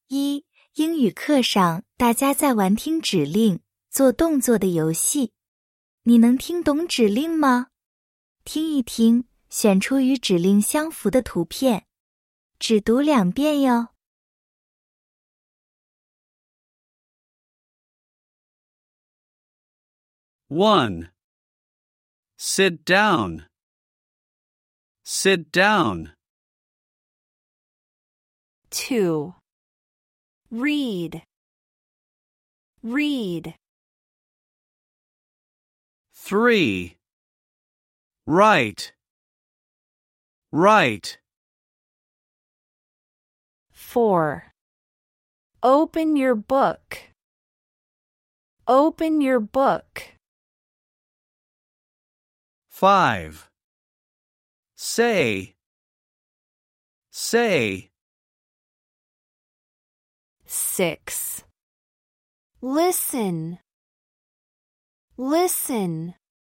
一、英语课上大家在玩听指令、做动作的游戏。你能听懂指令吗？听一听，选出与指令相符的图片。只读2遍哟。 1. Sit down. Sit down. 2. Read. Read. 3. Write. Write. 4. Open your book. Open your book. 5. Say. Say. 6. Listen. Listen.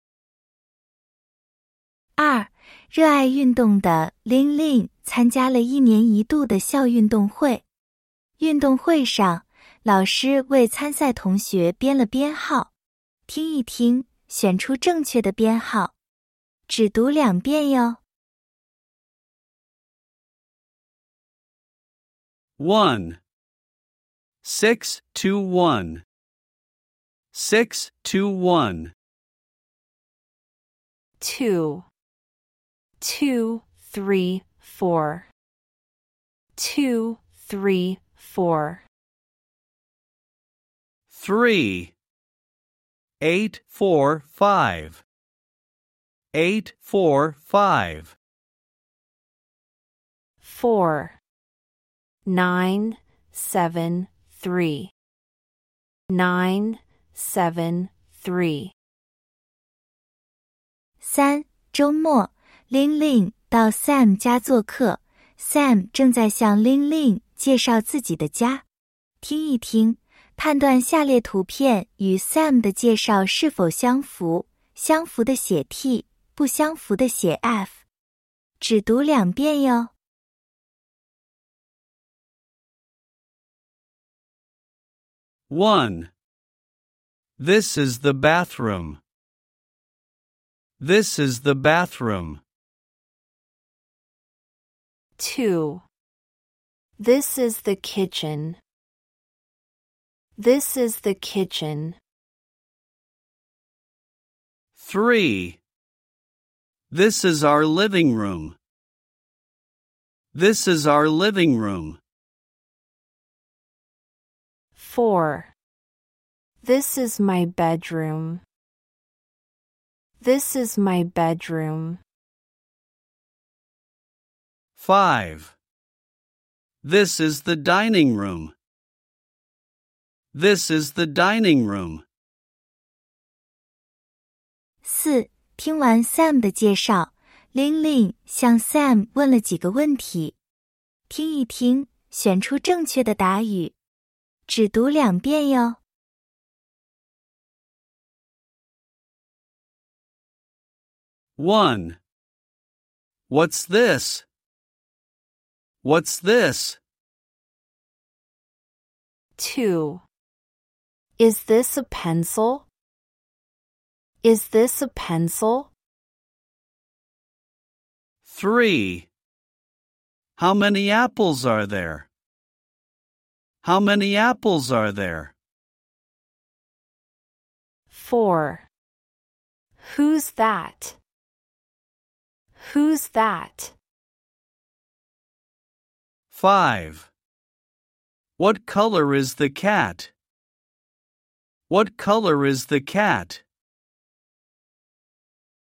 2. 热爱运动的 Lin 参加了1年1度的校运动会。运动会上，老师为参赛同学编了编号。听一听，选出正确的编号。只读2遍哟。 1. 621. 621. 2. 2, 3, 4. 2, 3, 4. 3. 8, 4, 5. 8, 4, 5. 4. 9, 7, 3. 9, 7, 3. 3. 周末 Lin 到 Sam 家做客。Sam 正在向 Lin 介绍自己的家。听一听，判断下列图片与 Sam 的介绍是否相符，相符的写 T， 不相符的写 F。只读2遍哟。 1. This is the bathroom. This is the bathroom. 2. This is the kitchen. This is the kitchen. 3. This is our living room. This is our living room. 4. This is my bedroom. This is my bedroom. 5. This is the dining room. This is the dining room. 4. 听完 Sam 的介绍 Lin 向 Sam 问了几个问题。听一听，选出正确的答语。只读2遍哟。 1. What's this? What's this? 2. Is this a pencil? Is this a pencil? 3. How many apples are there? How many apples are there? 4. Who's that? Who's that? 5. What color is the cat? What color is the cat?